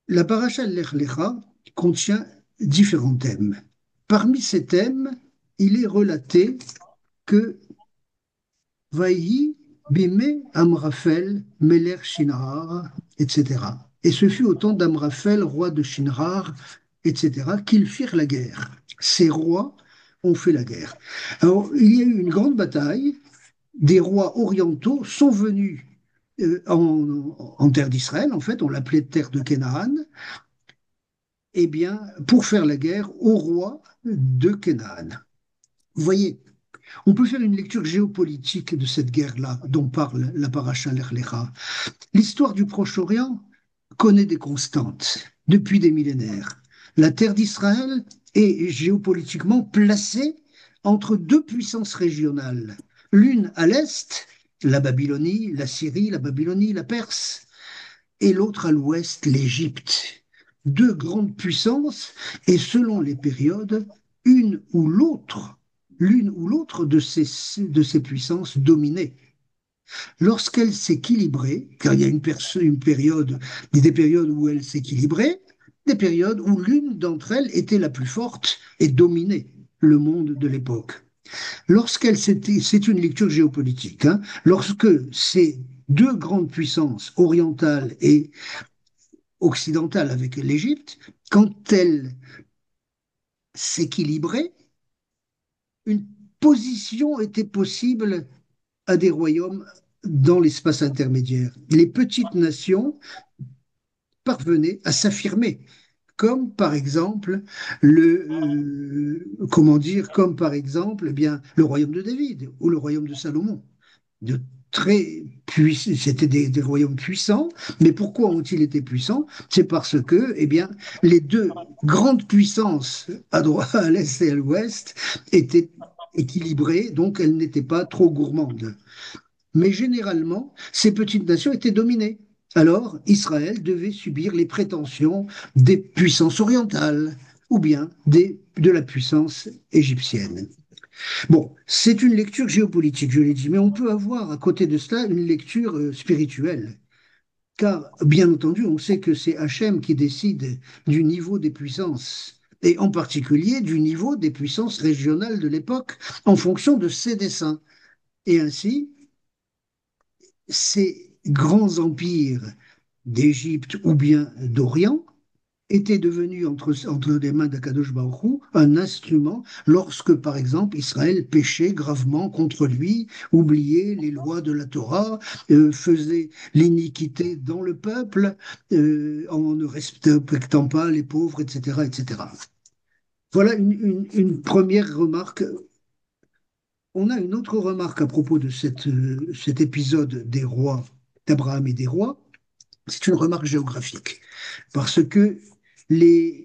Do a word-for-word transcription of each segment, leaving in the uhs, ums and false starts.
La paracha de Lech Lecha contient différents thèmes. Parmi ces thèmes, il est relaté que Vaïhi bimé Amraphel Meler Shinrar, et cetera. Et ce fut au temps d'Amraphel, roi de Shinrar, et cetera, qu'ils firent la guerre. Ces rois ont fait la guerre. Alors, il y a eu une grande bataille. Des rois orientaux sont venus euh, en, en terre d'Israël, en fait, on l'appelait terre de Canaan, eh bien, pour faire la guerre au roi de Canaan. Vous voyez, on peut faire une lecture géopolitique de cette guerre-là dont parle la paracha Lech Lecha. L'histoire du Proche-Orient connaît des constantes depuis des millénaires. La terre d'Israël est géopolitiquement placée entre deux puissances régionales. L'une à l'est, la Babylonie, la Syrie, la Babylonie, la Perse, et l'autre à l'ouest, l'Égypte. Deux grandes puissances, et selon les périodes, une ou l'autre, l'une ou l'autre de ces, de ces puissances dominait. Lorsqu'elle s'équilibrait, car il y a une, une période, des périodes où elle s'équilibrait, des périodes où l'une d'entre elles était la plus forte et dominait le monde de l'époque. Lorsqu'elle, c'est une lecture géopolitique, hein, lorsque ces deux grandes puissances, orientales et occidentales avec l'Égypte, quand elles s'équilibraient, une position était possible à des royaumes dans l'espace intermédiaire. Les petites nations parvenaient à s'affirmer, comme par exemple le euh, comment dire, comme par exemple eh bien le royaume de David ou le royaume de Salomon. De très puissants, c'était des, des royaumes puissants, mais pourquoi ont-ils été puissants? C'est parce que eh bien les deux grandes puissances à droite, à l'est et à l'ouest étaient équilibrées, donc elles n'étaient pas trop gourmandes. Mais généralement, ces petites nations étaient dominées. Alors, Israël devait subir les prétentions des puissances orientales ou bien des, de la puissance égyptienne. Bon, c'est une lecture géopolitique, je l'ai dit, mais on peut avoir à côté de cela une lecture euh, spirituelle. Car, bien entendu, on sait que c'est Hachem qui décide du niveau des puissances, et en particulier du niveau des puissances régionales de l'époque, en fonction de ses desseins. Et ainsi, ces grands empires d'Égypte ou bien d'Orient étaient devenus entre, entre les mains d'Akadosh Baruch Hu un instrument lorsque, par exemple, Israël péchait gravement contre lui, oubliait les lois de la Torah, euh, faisait l'iniquité dans le peuple, euh, en ne respectant pas les pauvres, et cetera, et cetera. Voilà une, une- une première remarque. On a une autre remarque à propos de cette, euh, cet épisode des rois, d'Abraham et des rois. C'est une remarque géographique. Parce que les,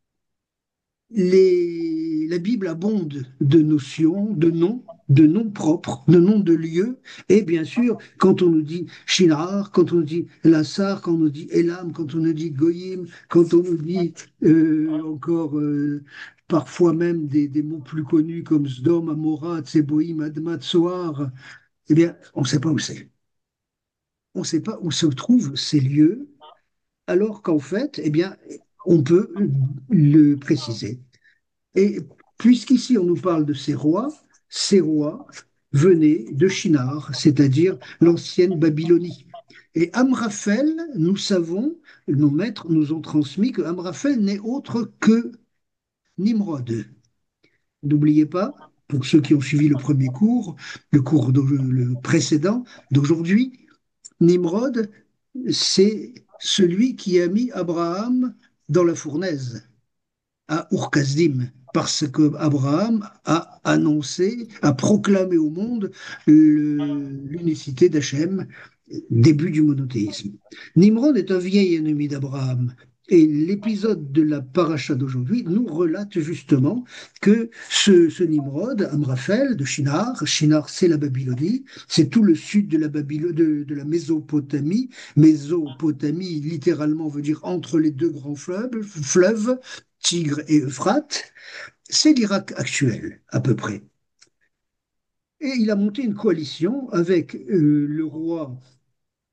les, la Bible abonde de notions, de noms, de noms propres, de noms de lieux. Et bien sûr, quand on nous dit Shinar, quand on nous dit Lassar, quand on nous dit Elam, quand on nous dit Goyim, quand on nous dit euh, encore euh, parfois même des, des mots plus connus comme Sdom, Amora, Tseboïm, Admat, Tsoar, eh bien, on ne sait pas où c'est. On ne sait pas où se trouvent ces lieux, alors qu'en fait, eh bien, on peut le préciser. Et puisqu'ici on nous parle de ces rois, ces rois venaient de Shinar, c'est-à-dire l'ancienne Babylonie. Et Amraphel, nous savons, nos maîtres nous ont transmis que Amraphel n'est autre que Nimrod. N'oubliez pas, pour ceux qui ont suivi le premier cours, le cours de- le précédent d'aujourd'hui, Nimrod, c'est celui qui a mis Abraham dans la fournaise à Ur-Kasdim, parce que Abraham a annoncé, a proclamé au monde le- l'unicité d'Hachem, début du monothéisme. Nimrod est un vieil ennemi d'Abraham. Et l'épisode de la paracha d'aujourd'hui nous relate justement que ce, ce Nimrod, Amraphel de Shinar, Shinar c'est la Babylonie, c'est tout le sud de la, Babylo- de, de la Mésopotamie. Mésopotamie littéralement veut dire entre les deux grands fleuves, fleuves Tigre et Euphrate, c'est l'Irak actuel à peu près. Et il a monté une coalition avec euh, le roi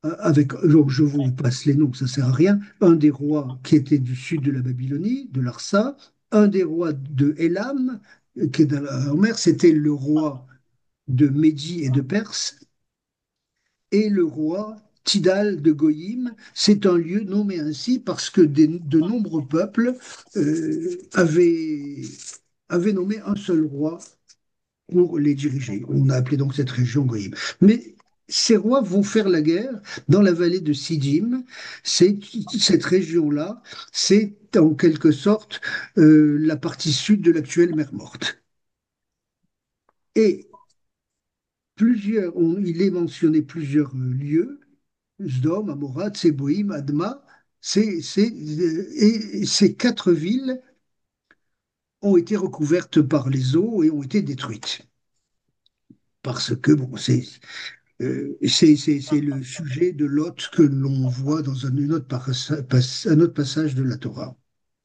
euh, avec, donc je vous passe les noms, ça sert à rien, un des rois qui était du sud de la Babylonie, de Larsa, un des rois de Élam, euh, qui est dans la mer, c'était le roi de Médie et de Perse, et le roi Tidal de Goïm. C'est un lieu nommé ainsi parce que des- de nombreux peuples euh, avaient, avaient nommé un seul roi pour les diriger. On a appelé donc cette région Goïm. Mais ces rois vont faire la guerre dans la vallée de Siddim. C'est, cette région-là, c'est en quelque sorte euh, la partie sud de l'actuelle mer Morte. Et plusieurs, on- il est mentionné plusieurs euh, lieux, Sdom, Amora, Tseboïm, Adma. Ces, ces- euh, et ces quatre villes ont été recouvertes par les eaux et ont été détruites. Parce que, bon, c'est Euh, c'est c'est- c'est le sujet de Lot que l'on voit dans un, une autre pas- pas- un autre passage de la Torah.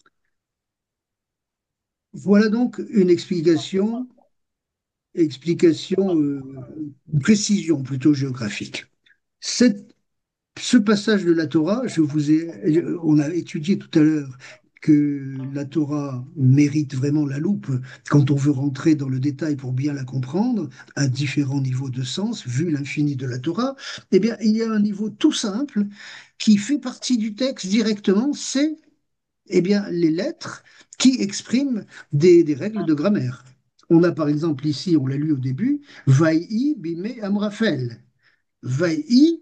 Voilà donc une explication, explication, euh, une précision plutôt géographique. Cette- ce passage de la Torah, je vous ai, on a étudié tout à l'heure que la Torah mérite vraiment la loupe quand on veut rentrer dans le détail pour bien la comprendre, à différents niveaux de sens, vu l'infini de la Torah. Eh bien, il y a un niveau tout simple qui fait partie du texte directement, c'est eh bien, les lettres qui expriment des, des règles de grammaire. On a par exemple ici, on l'a lu au début, Vaï, Bimé, Amrafel. Vaï,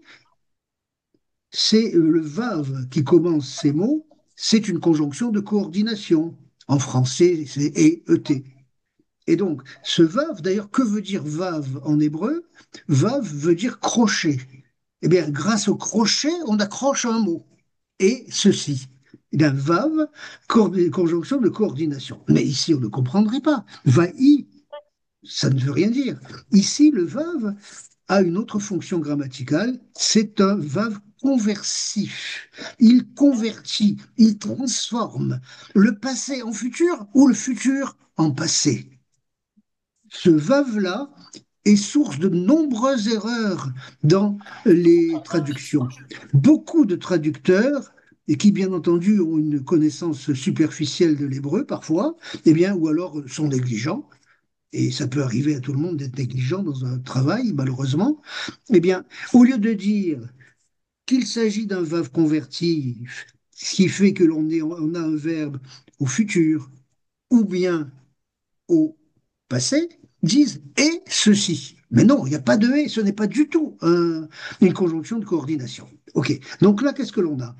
c'est euh, le vav qui commence ces mots, c'est une conjonction de coordination. En français, c'est et, et. Et donc, ce vav, d'ailleurs, que veut dire vav en hébreu? Vav veut dire crochet. Eh bien, grâce au crochet, on accroche un mot. Et ceci. Eh bien, vav, conjonction de coordination. Mais ici, on ne comprendrait pas. Vaï, ça ne veut rien dire. Ici, le vav a une autre fonction grammaticale, c'est un verbe conversif. Il convertit, il transforme le passé en futur ou le futur en passé. Ce vave-là est source de nombreuses erreurs dans les traductions. Beaucoup de traducteurs, et qui bien entendu ont une connaissance superficielle de l'hébreu parfois, eh bien, ou alors sont négligents, et ça peut arriver à tout le monde d'être négligent dans un travail, malheureusement, eh bien, au lieu de dire qu'il s'agit d'un verbe convertif, ce qui fait que l'on est- on a un verbe au futur ou bien au passé, disent et ceci. Mais non, il n'y a pas de et, ce n'est pas du tout un- une conjonction de coordination. OK, donc là, qu'est-ce que l'on a?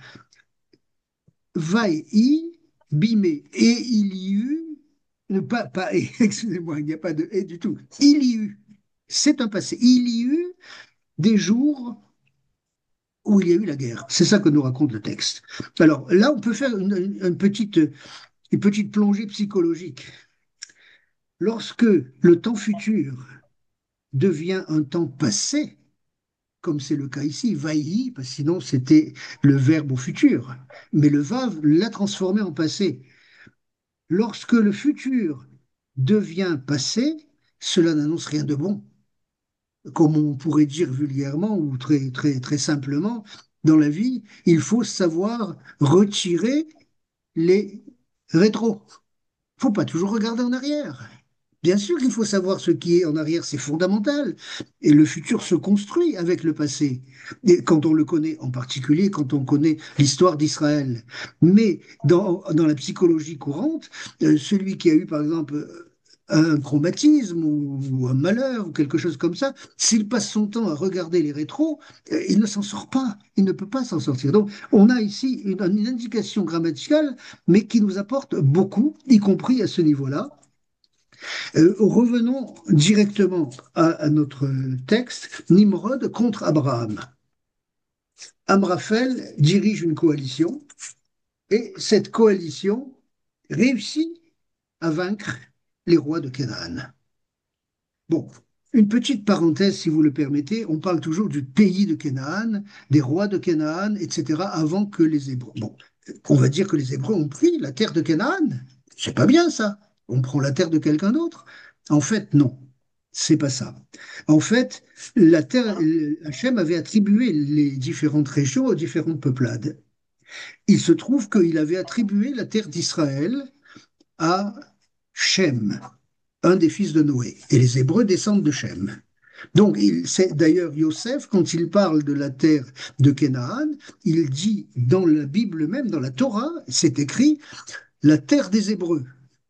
Va et i, bimé, et il y eut, ne pas, pas et, excusez-moi, il n'y a pas de et du tout. Il y eut, c'est un passé. Il y eut des jours où il y a eu la guerre. C'est ça que nous raconte le texte. Alors là, on peut faire une, une- une petite, une petite plongée psychologique. Lorsque le temps futur devient un temps passé, comme c'est le cas ici, vaï, parce que sinon c'était le verbe au futur, mais le vav l'a transformé en passé. Lorsque le futur devient passé, cela n'annonce rien de bon. Comme on pourrait dire vulgairement ou très, très, très simplement, dans la vie, il faut savoir retirer les rétros. Il ne faut pas toujours regarder en arrière. Bien sûr qu'il faut savoir ce qui est en arrière, c'est fondamental. Et le futur se construit avec le passé. Et quand on le connaît, en particulier quand on connaît l'histoire d'Israël. Mais dans, dans la psychologie courante, euh, celui qui a eu, par exemple, un traumatisme ou, ou un malheur ou quelque chose comme ça, s'il passe son temps à regarder les rétros, euh, il ne s'en sort pas. Il ne peut pas s'en sortir. Donc, on a ici une, une indication grammaticale, mais qui nous apporte beaucoup, y compris à ce niveau-là. Euh, revenons directement à, à notre texte, Nimrod contre Abraham. Amraphel dirige une coalition et cette coalition réussit à vaincre les rois de Canaan. Bon, une petite parenthèse si vous le permettez, on parle toujours du pays de Canaan, des rois de Canaan, et cetera, avant que les Hébreux. Bon, on va dire que les Hébreux ont pris la terre de Canaan. C'est pas bien ça. On prend la terre de quelqu'un d'autre. En fait, non. C'est pas ça. En fait, la terre, Hachem avait attribué les différentes régions aux différentes peuplades. Il se trouve qu'il avait attribué la terre d'Israël à Shem, un des fils de Noé. Et les Hébreux descendent de Shem. Donc, il, c'est d'ailleurs Yosef, quand il parle de la terre de Canaan, il dit dans la Bible même, dans la Torah, c'est écrit la terre des Hébreux.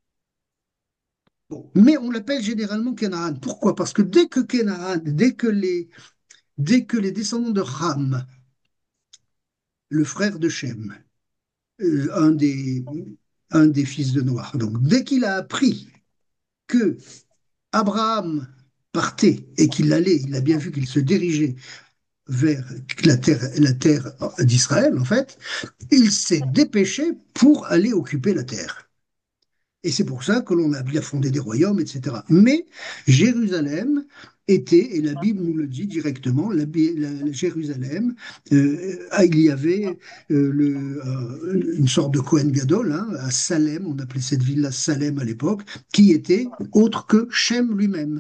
Bon, mais on l'appelle généralement Canaan. Pourquoi? Parce que dès que Canaan, dès que les, dès que les descendants de Ham, le frère de Shem, euh, un des, un des fils de Noach, donc dès qu'il a appris que Abraham partait et qu'il allait, il a bien vu qu'il se dirigeait vers la terre, la terre d'Israël, en fait, il s'est dépêché pour aller occuper la terre. Et c'est pour ça que l'on a bien fondé des royaumes, et cetera. Mais Jérusalem était, et la Bible nous le dit directement, la, la- Jérusalem, euh, ah, il y avait euh, le, euh, une sorte de Kohen Gadol, hein, à Salem, on appelait cette ville-là Salem à l'époque, qui était autre que Shem lui-même.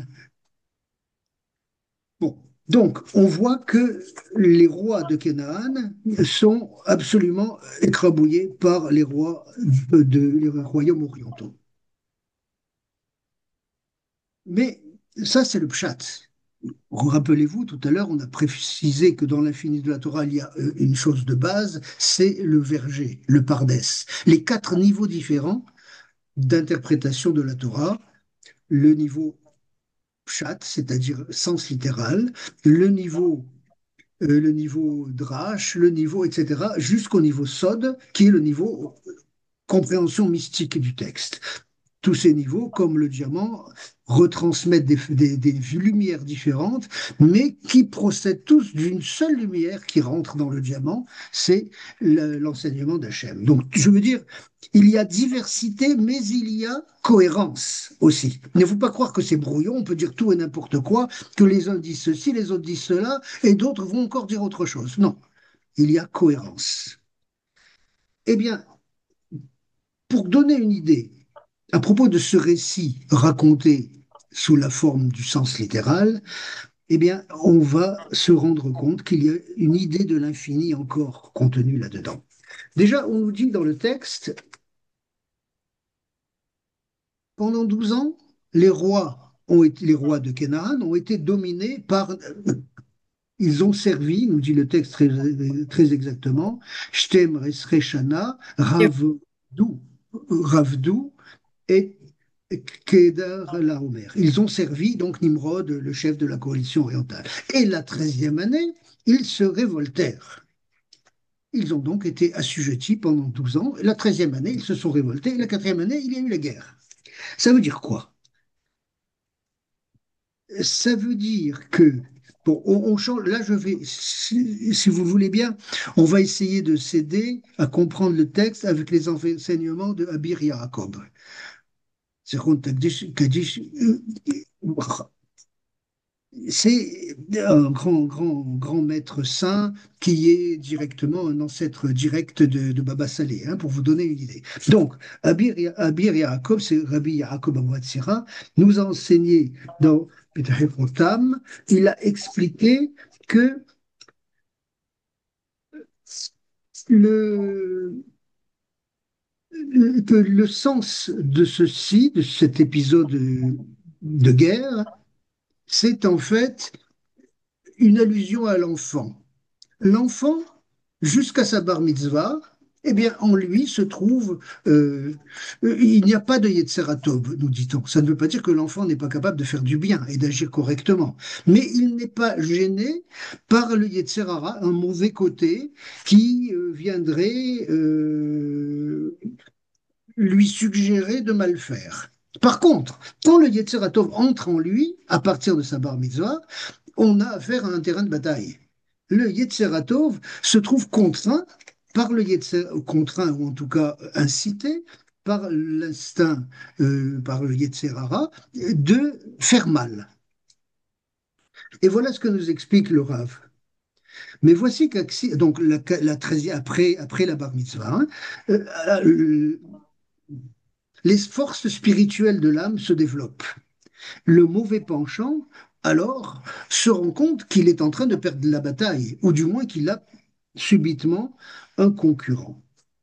Bon, donc on voit que les rois de Canaan sont absolument écrabouillés par les rois de, de- les royaumes orientaux. Mais ça, c'est le pshat. Rappelez-vous, tout à l'heure, on a précisé que dans l'infini de la Torah, il y a euh, une chose de base, c'est le verger, le pardès. Les quatre niveaux différents d'interprétation de la Torah, le niveau pshat, c'est-à-dire sens littéral, le niveau, euh, le niveau drash, le niveau, et cetera, jusqu'au niveau sod, qui est le niveau compréhension mystique du texte. Tous ces niveaux, comme le diamant, retransmettent des, des- des lumières différentes, mais qui procèdent tous d'une seule lumière qui rentre dans le diamant, c'est le- l'enseignement d'Hachem. Donc, je veux dire, il y a diversité, mais il y a cohérence aussi. Il ne faut pas croire que c'est brouillon, on peut dire tout et n'importe quoi, que les uns disent ceci, les autres disent cela, et d'autres vont encore dire autre chose. Non, il y a cohérence. Eh bien, pour donner une idée, à propos de ce récit raconté sous la forme du sens littéral, eh bien, on va se rendre compte qu'il y a une idée de l'infini encore contenue là-dedans. Déjà, on nous dit dans le texte, pendant douze ans, les rois, ont été, les rois de Canaan ont été dominés par... Ils ont servi, nous dit le texte très, très exactement, Shtem Resreshana, Ravdou, Ravdou et Kedar Laomer. Ils ont servi donc Nimrod, le chef de la coalition orientale. Et la treizième année, ils se révoltèrent. Ils ont donc été assujettis pendant douze ans. La treizième année, ils se sont révoltés. Et la quatrième année, il y a eu la guerre. Ça veut dire quoi? Ça veut dire que, bon, on, on change, là je vais, si, si vous voulez bien, on va essayer de s'aider à comprendre le texte avec les enseignements de Abir Yaakov. C'est un grand, grand, grand maître saint qui est directement un ancêtre direct de, de Baba Salé, hein, pour vous donner une idée. Donc, Abir, Ya- Abir Yaakov, c'est Rabbi Yaakov Abuatsira, nous a enseigné dans Petah Tam, il a expliqué que le, que le sens de ceci, de cet épisode de guerre, c'est en fait une allusion à l'enfant. L'enfant, jusqu'à sa bar mitzvah, eh bien, en lui se trouve, euh, euh, il n'y a pas de Yetzeratov, nous dit-on. Ça ne veut pas dire que l'enfant n'est pas capable de faire du bien et d'agir correctement, mais il n'est pas gêné par le Yetzerara, un mauvais côté qui euh, viendrait euh, lui suggérer de mal faire. Par contre, quand le Yetzeratov entre en lui, à partir de sa bar mitzvah, on a affaire à un terrain de bataille. Le Yetzeratov se trouve contraint par le Yetzer, contraint ou en tout cas incité par l'instinct, euh, par le Yetzerara, de faire mal. Et voilà ce que nous explique le Rav. Mais voici qu'Axi, donc la, la treizième, après, après la bar mitzvah, hein, euh, euh, les forces spirituelles de l'âme se développent. Le mauvais penchant, alors, se rend compte qu'il est en train de perdre la bataille, ou du moins qu'il a subitement un concurrent.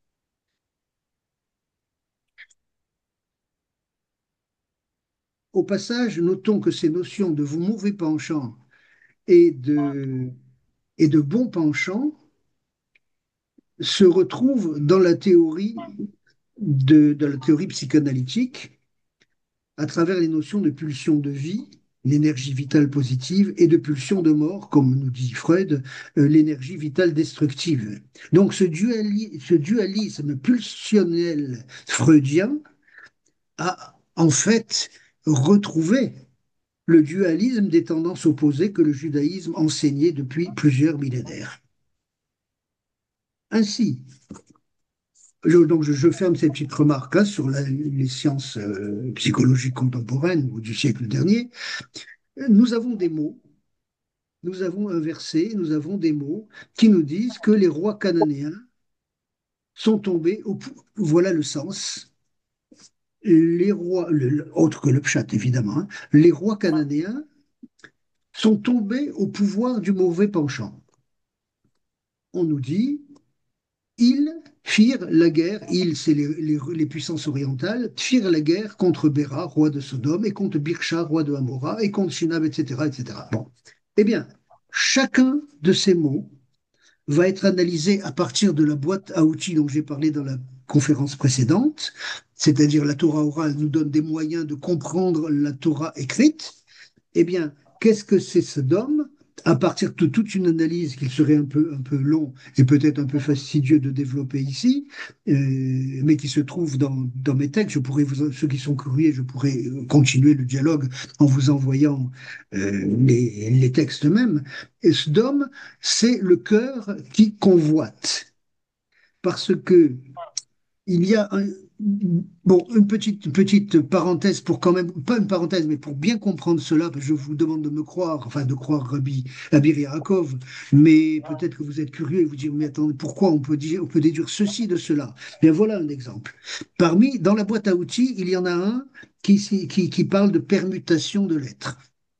Au passage, notons que ces notions de mauvais penchant et de, et de bon penchant se retrouvent dans la théorie de, de la théorie psychanalytique à travers les notions de pulsion de vie, l'énergie vitale positive, et de pulsion de mort, comme nous dit Freud, euh, l'énergie vitale destructive. Donc ce, duali- ce dualisme pulsionnel freudien a en fait retrouvé le dualisme des tendances opposées que le judaïsme enseignait depuis plusieurs millénaires. Ainsi, je, donc je, je ferme ces petites remarques-là sur la- les sciences euh, psychologiques contemporaines ou du siècle dernier. Nous avons des mots, nous avons un verset, nous avons des mots qui nous disent que les rois cananéens sont tombés au... Voilà le sens. Les rois, le- le- autre que le pshat évidemment, hein, les rois cananéens sont tombés au pouvoir du mauvais penchant. On nous dit, ils firent la guerre, ils, c'est les, les- les puissances orientales, firent la guerre contre Béra, roi de Sodome, et contre Birsha, roi de Amora, et contre Shinab, et cetera, et cetera. Bon. Eh bien, chacun de ces mots va être analysé à partir de la boîte à outils dont j'ai parlé dans la conférence précédente, c'est-à-dire la Torah orale nous donne des moyens de comprendre la Torah écrite. Eh bien, qu'est-ce que c'est ce dôme? À partir de toute une analyse qu'il serait un peu, un peu long et peut-être un peu fastidieux de développer ici, euh, mais qui se trouve dans, dans mes textes, je pourrais vous, ceux qui sont curieux, je pourrais euh, continuer le dialogue en vous envoyant euh, les, les textes mêmes. Et ce dôme, c'est le cœur qui convoite. Parce que il y a un- bon, une petite, petite parenthèse pour quand même, pas une parenthèse, mais pour bien comprendre cela, parce que je vous demande de me croire, enfin de croire Rabbi Abir Yaakov, mais peut-être que vous êtes curieux et vous dire, mais attendez, pourquoi on peut dire, on peut déduire ceci de cela? Bien voilà un exemple. Parmi, dans la boîte à outils, il y en a un qui, qui, qui parle de permutation de lettres.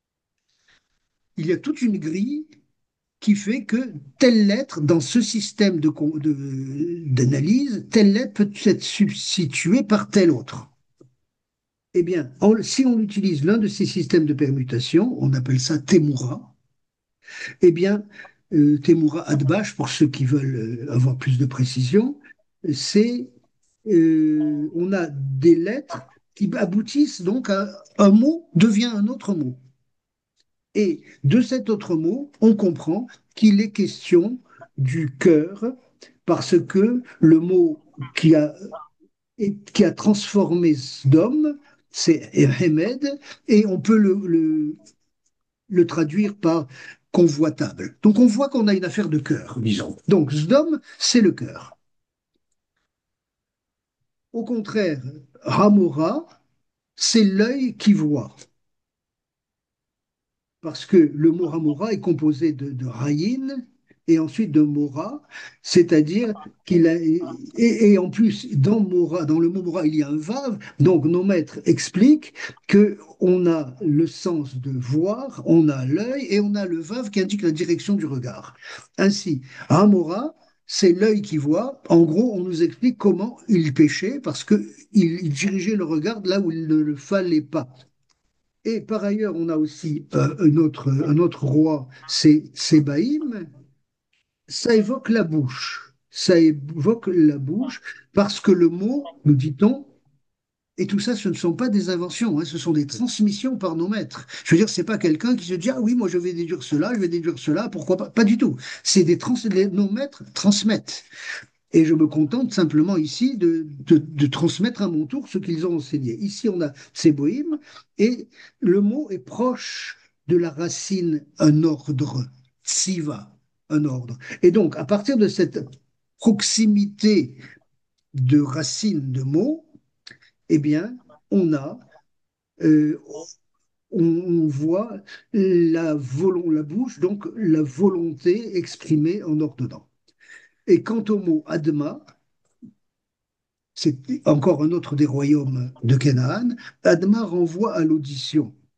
Il y a toute une grille qui fait que telle lettre, dans ce système de, de- d'analyse, telle lettre peut être substituée par telle autre. Eh bien, en- si on utilise l'un de ces systèmes de permutation, on appelle ça Temura, eh bien, euh, Temura Adbash, pour ceux qui veulent euh, avoir plus de précision, c'est, euh, on a des lettres qui aboutissent donc à un mot devient un autre mot. Et de cet autre mot, on comprend qu'il est question du cœur, parce que le mot qui a, qui a transformé Sdom, c'est Hemed, et on peut le, le, le traduire par convoitable. Donc on voit qu'on a une affaire de cœur, disons. Donc Sdom, c'est le cœur. Au contraire, Hamora, c'est l'œil qui voit. Parce que le mot Hamura est composé de, de Raïn et ensuite de Mora, c'est-à-dire qu'il a. Et, et en plus, dans Mora, dans le mot Mora, il y a un Vav, donc nos maîtres expliquent que on a le sens de voir, on a l'œil et on a le Vav qui indique la direction du regard. Ainsi, Hamura, c'est l'œil qui voit. En gros, on nous explique comment il péchait parce qu'il il dirigeait le regard là où il ne le fallait pas. Et par ailleurs, on a aussi euh, un autre, un autre roi, c'est Sébaïm. Ça évoque la bouche. Ça évoque la bouche parce que le mot, nous dit-on, et tout ça, ce ne sont pas des inventions, hein, ce sont des transmissions par nos maîtres. Je veux dire, c'est pas quelqu'un qui se dit, ah oui, moi je vais déduire cela, je vais déduire cela, pourquoi pas? Pas du tout. C'est des trans... les- nos maîtres transmettent. Et je me contente simplement ici de, de- de transmettre à mon tour ce qu'ils ont enseigné. Ici, on a Séboïm, et le mot est proche de la racine un ordre, Siva, un ordre. Et donc, à partir de cette proximité de racines de mots, eh bien, on a, euh, on, on voit la, volo- la bouche, donc la volonté exprimée en ordonnant. Et quant au mot Adma, c'est encore un autre des royaumes de Canaan. Adma renvoie à l'audition.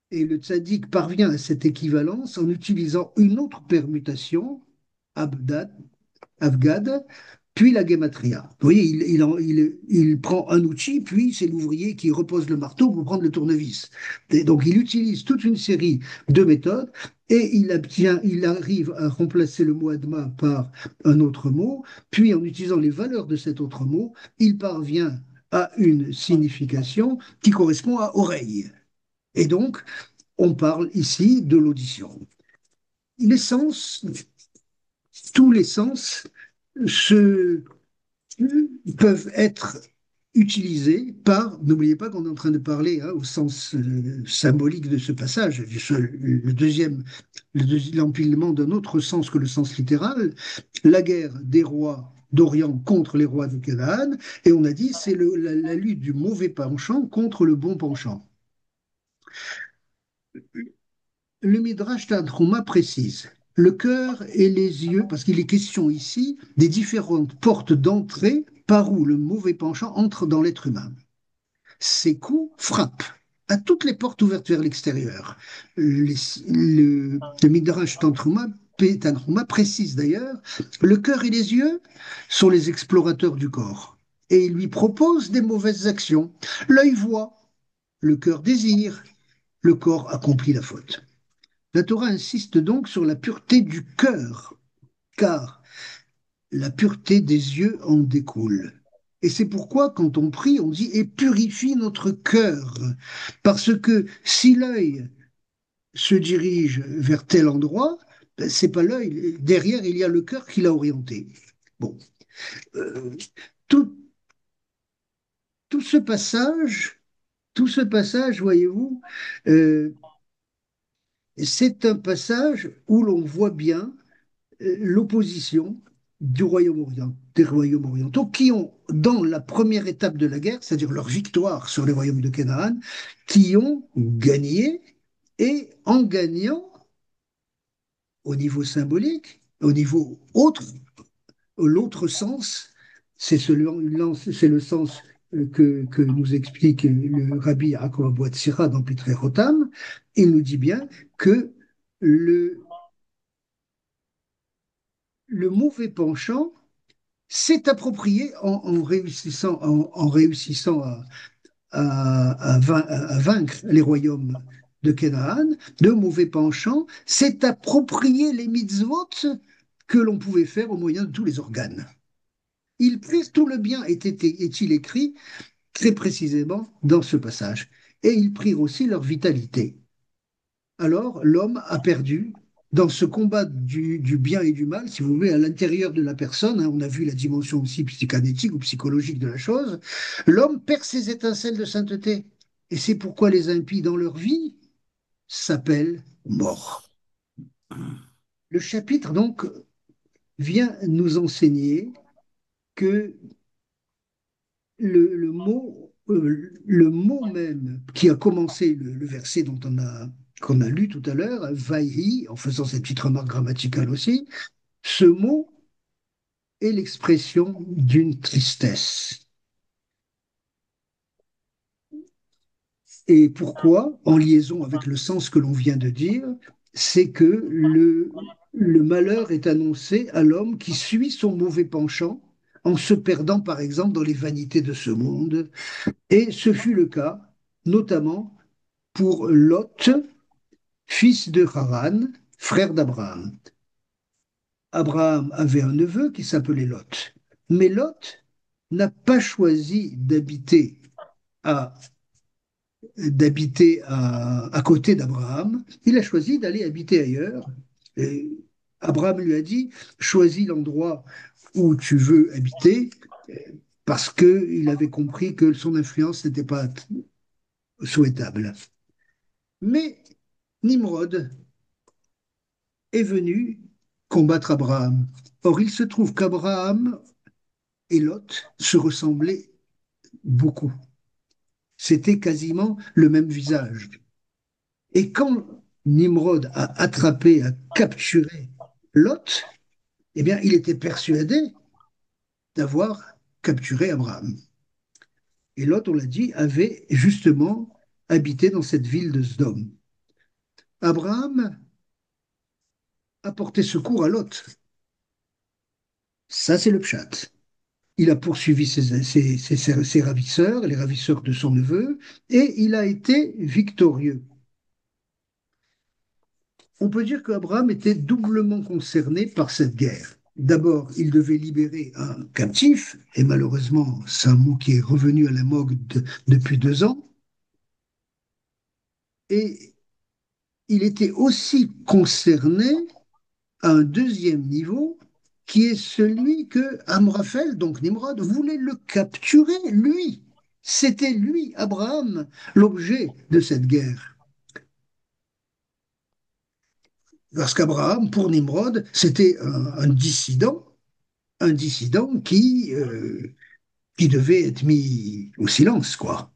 Et le tzaddik parvient à cette équivalence en utilisant une autre permutation, Abdad, Avgad, puis la gematria. Vous voyez, il, il, en- il- il prend un outil, puis c'est l'ouvrier qui repose le marteau pour prendre le tournevis. Et donc il utilise toute une série de méthodes et il obtient, il arrive à remplacer le mot Adma par un autre mot, puis en utilisant les valeurs de cet autre mot, il parvient à une signification qui correspond à oreille. Et donc, on parle ici de l'audition. Les sens, tous les sens se peuvent être utilisés par, n'oubliez pas qu'on est en train de parler hein, au sens euh, symbolique de ce passage, le deuxième, le deuxi- l'empilement d'un autre sens que le sens littéral, la guerre des rois d'Orient contre les rois de Canaan, et on a dit c'est le- la, la lutte du mauvais penchant contre le bon penchant. Le Midrash Tanhuma précise le cœur et les yeux, parce qu'il est question ici des différentes portes d'entrée par où le mauvais penchant entre dans l'être humain. Ces coups frappent à toutes les portes ouvertes vers l'extérieur. Les- le, le Midrash Tanhuma, Tanhuma précise d'ailleurs le cœur et les yeux sont les explorateurs du corps. Et il lui propose des mauvaises actions. L'œil voit, le cœur désire, le corps accomplit la faute. La Torah insiste donc sur la pureté du cœur, car la pureté des yeux en découle. Et c'est pourquoi, quand on prie, on dit et purifie notre cœur. Parce que si l'œil se dirige vers tel endroit, ben, c'est pas l'œil. Derrière, il y a le cœur qui l'a orienté. Bon, euh, tout, tout ce passage, tout ce passage, voyez-vous, euh, c'est un passage où l'on voit bien euh, l'opposition du royaume orient, des royaumes orientaux qui ont, dans la première étape de la guerre, c'est-à-dire leur victoire sur les royaumes de Canaan, qui ont gagné et en gagnant au niveau symbolique, au niveau autre, l'autre sens, c'est c'est le sens euh, que, que nous explique le rabbi Yaakov Boatsira dans Pitrei Rotam. Il nous dit bien que le, le mauvais penchant s'est approprié en, en réussissant, en, en réussissant à, à- à vain- à vaincre les royaumes de Canaan, de mauvais penchants, s'est approprié les mitzvot que l'on pouvait faire au moyen de tous les organes. Il prise tout le bien, était- est-il écrit très précisément dans ce passage. Et ils prirent aussi leur vitalité. Alors l'homme a perdu dans ce combat du, du bien et du mal, si vous voulez, à l'intérieur de la personne, hein, on a vu la dimension aussi psychanalytique ou psychologique de la chose, l'homme perd ses étincelles de sainteté. Et c'est pourquoi les impies dans leur vie s'appellent morts. Le chapitre, donc, vient nous enseigner que le, le mot, euh, le mot même qui a commencé le, le verset dont on a, qu'on a lu tout à l'heure, Vaihi, en faisant cette petite remarque grammaticale aussi, ce mot est l'expression d'une tristesse. Et pourquoi, en liaison avec le sens que l'on vient de dire, c'est que le, le malheur est annoncé à l'homme qui suit son mauvais penchant en se perdant, par exemple, dans les vanités de ce monde. Et ce fut le cas, notamment pour Lot, fils de Haran, frère d'Abraham. Abraham avait un neveu qui s'appelait Lot. Mais Lot n'a pas choisi d'habiter à, d'habiter à, à côté d'Abraham. Il a choisi d'aller habiter ailleurs. Et Abraham lui a dit, choisis l'endroit où tu veux habiter, parce qu'il avait compris que son influence n'était pas souhaitable. Mais Nimrod est venu combattre Abraham. Or, il se trouve qu'Abraham et Lot se ressemblaient beaucoup. C'était quasiment le même visage. Et quand Nimrod a attrapé, a capturé Lot, eh bien, il était persuadé d'avoir capturé Abraham. Et Lot, on l'a dit, avait justement habité dans cette ville de Sdom. Abraham a porté secours à Lot. Ça, c'est le pshat. Il a poursuivi ses, ses- ses- ses- ses ravisseurs, les ravisseurs de son neveu, et il a été victorieux. On peut dire qu'Abraham était doublement concerné par cette guerre. D'abord, il devait libérer un captif, et malheureusement, c'est un mot qui est revenu à la mode de- depuis deux ans, et il était aussi concerné à un deuxième niveau, qui est celui que Amraphel, donc Nimrod, voulait le capturer, lui. C'était lui, Abraham, l'objet de cette guerre. Parce qu'Abraham, pour Nimrod, c'était un, un dissident, un dissident qui, euh, qui devait être mis au silence, quoi.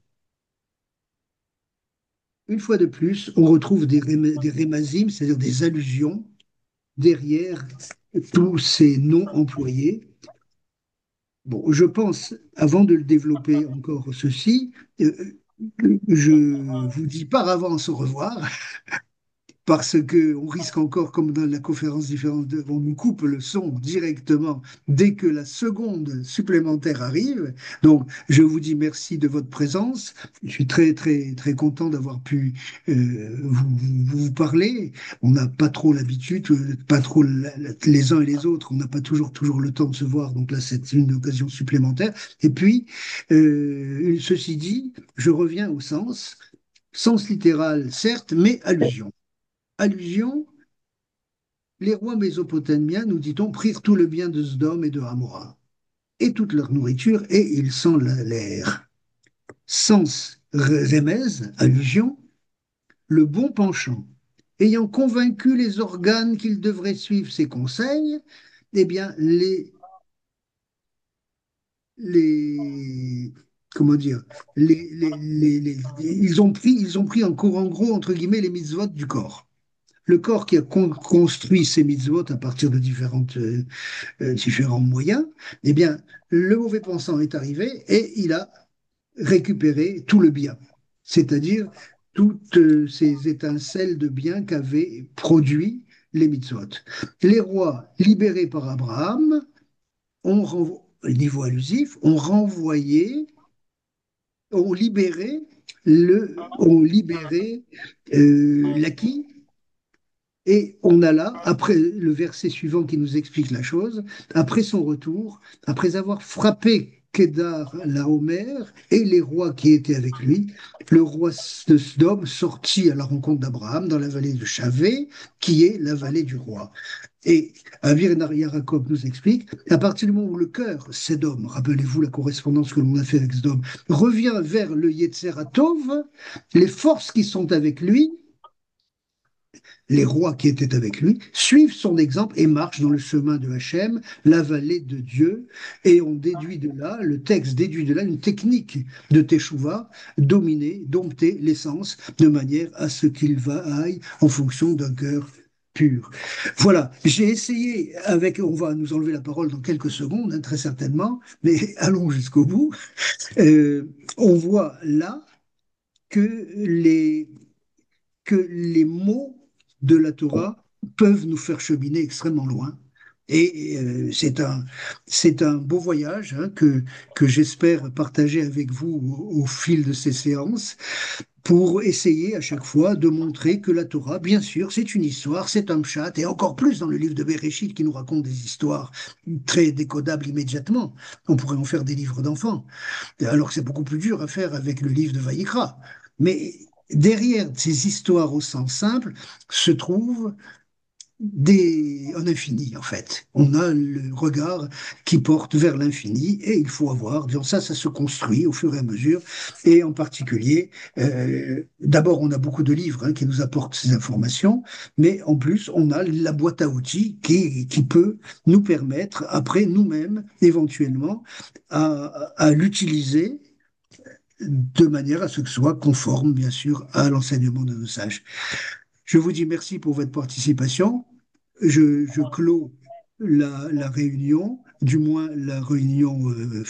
Une fois de plus, on retrouve des, rém- des rémasim, c'est-à-dire des allusions, derrière tous ces noms employés. Bon, je pense, avant de le développer encore ceci, euh, je vous dis par avance au revoir, parce que on risque encore, comme dans la conférence différente, de- on nous coupe le son directement dès que la seconde supplémentaire arrive. Donc, je vous dis merci de votre présence. Je suis très, très, très content d'avoir pu euh, vous, vous- vous parler. On n'a pas trop l'habitude, euh, pas trop la- la- les uns et les autres, on n'a pas toujours, toujours le temps de se voir. Donc là, c'est une occasion supplémentaire. Et puis, euh, ceci dit, je reviens au sens, sens littéral, certes, mais allusion. Allusion, les rois mésopotamiens, nous dit-on, prirent tout le bien de Sdom et de Hamora, et toute leur nourriture, et ils s'en l'allèrent. Sens remez, allusion, le bon penchant. Ayant convaincu les organes qu'ils devraient suivre ses conseils, eh bien, les, les, comment dire, les, les- les- les- ils ont pris, ils ont pris en, cours- en gros, entre guillemets, les mitzvot du corps. Le corps qui a con- construit ces mitzvot à partir de différentes euh, euh, différents moyens, eh bien, le mauvais pensant est arrivé et il a récupéré tout le bien, c'est-à-dire toutes euh, ces étincelles de bien qu'avaient produit les mitzvot. Les rois libérés par Abraham ont, renvo- niveau allusif, ont renvoyé, ont libéré le, ont libéré euh, l'acquis. Et on a là, après le verset suivant qui nous explique la chose, après son retour, après avoir frappé Kédar Laomer et les rois qui étaient avec lui, le roi de Sdom sortit à la rencontre d'Abraham dans la vallée de Chavé, qui est la vallée du roi. Et Avir Yarakov nous explique, à partir du moment où le cœur, Sdom, rappelez-vous la correspondance que l'on a fait avec Sdom, revient vers le Yetzer Tov, les forces qui sont avec lui, les rois qui étaient avec lui, suivent son exemple et marchent dans le chemin de Hachem, la vallée de Dieu. Et on déduit de là, le texte déduit de là une technique de Teshuvah, dominer, dompter l'essence, de manière à ce qu'il va aille en fonction d'un cœur pur. Voilà, j'ai essayé avec, on va nous enlever la parole dans quelques secondes, hein, très certainement, mais allons jusqu'au bout. Euh, on voit là que les que les mots de la Torah peuvent nous faire cheminer extrêmement loin. Et euh, c'est un, c'est un beau voyage hein, que, que j'espère partager avec vous au, au fil de ces séances pour essayer à chaque fois de montrer que la Torah, bien sûr, c'est une histoire, c'est un pshat, et encore plus dans le livre de Bereshit qui nous raconte des histoires très décodables immédiatement. On pourrait en faire des livres d'enfants alors que c'est beaucoup plus dur à faire avec le livre de Vaïkra. Mais derrière ces histoires au sens simple se trouve des, un infini, en fait. On a le regard qui porte vers l'infini et il faut avoir, disons, ça, ça se construit au fur et à mesure. Et en particulier, euh, d'abord, on a beaucoup de livres hein, qui nous apportent ces informations, mais en plus, on a la boîte à outils qui, qui peut nous permettre, après nous-mêmes, éventuellement, à, à l'utiliser de manière à ce que ce soit conforme, bien sûr, à l'enseignement de nos sages. Je vous dis merci pour votre participation. Je, je clôt la, la réunion, du moins la réunion euh,